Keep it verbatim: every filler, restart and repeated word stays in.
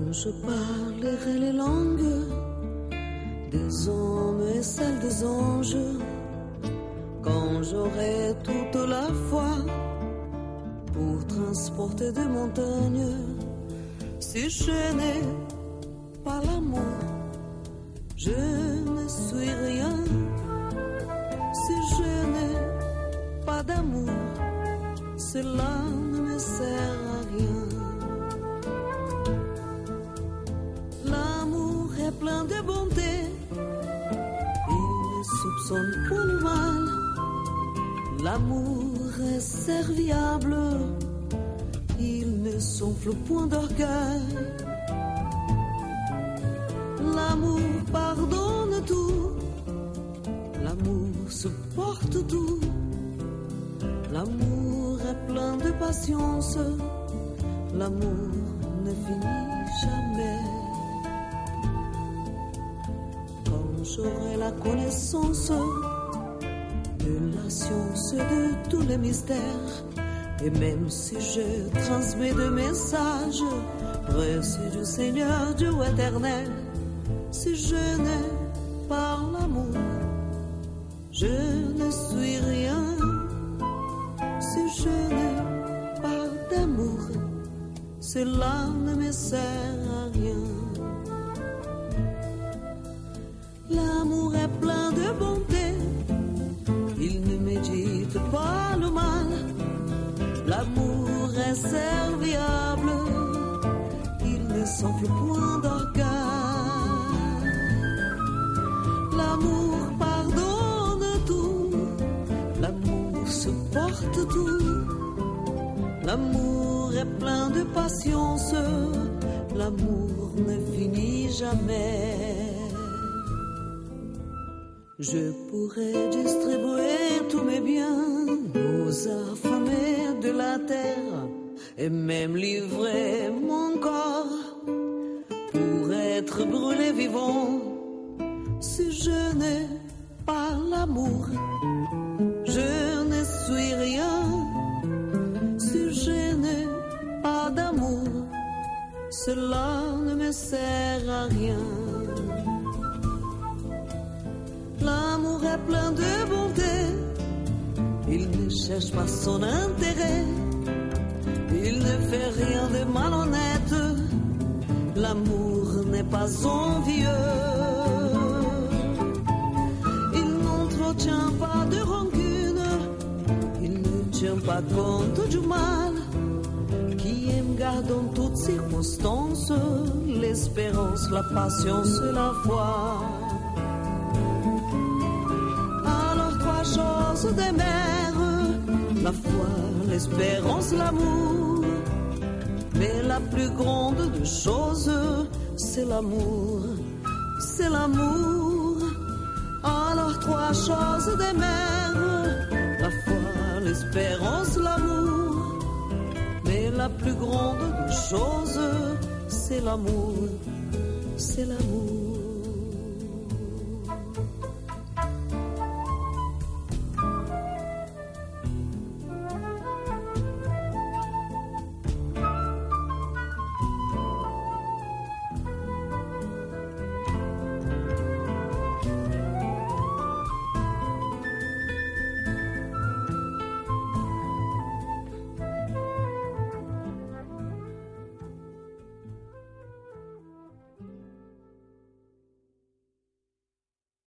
Quand je parlerai les langues des hommes et celles des anges, quand j'aurai toute la foi pour transporter des montagnes, si je n'ai pas l'amour, je ne suis rien. Si je n'ai pas d'amour, cela ne me sert à rien. L'amour est plein de bonté, il ne soupçonne point le mal. L'amour est serviable, il ne s'enfle point d'orgueil. L'amour pardonne tout, l'amour supporte tout. L'amour est plein de patience, l'amour ne finit jamais. Quand j'aurai la connaissance de la science de tous les mystères, et même si je transmets des messages précieux du Seigneur Dieu éternel, si je n'ai pas l'amour, je ne suis rien. Si je n'ai pas d'amour, cela ne me sert à rien. L'amour est plein de bonté, il ne médite pas le mal. L'amour est serviable, il ne s'enfle point d'orgueil. L'amour pardonne tout, l'amour supporte tout. L'amour est plein de patience, l'amour ne finit jamais. Je pourrais distribuer tous mes biens aux affamés de la terre et même livrer mon corps pour être brûlé vivant. Si je n'ai pas l'amour, je ne suis rien. Si je n'ai pas d'amour, cela ne me sert à rien. L'amour est plein de bonté, il ne cherche pas son intérêt, il ne fait rien de malhonnête. L'amour n'est pas envieux, il n'entretient pas de rancune, il ne tient pas compte du mal, qui aime garde en toutes circonstances l'espérance, la patience et la foi. Alors trois choses des mères, la foi, l'espérance, l'amour, mais la plus grande des choses, c'est l'amour, c'est l'amour. Alors trois choses des mères, la foi, l'espérance, l'amour, mais la plus grande des choses, c'est l'amour, c'est l'amour.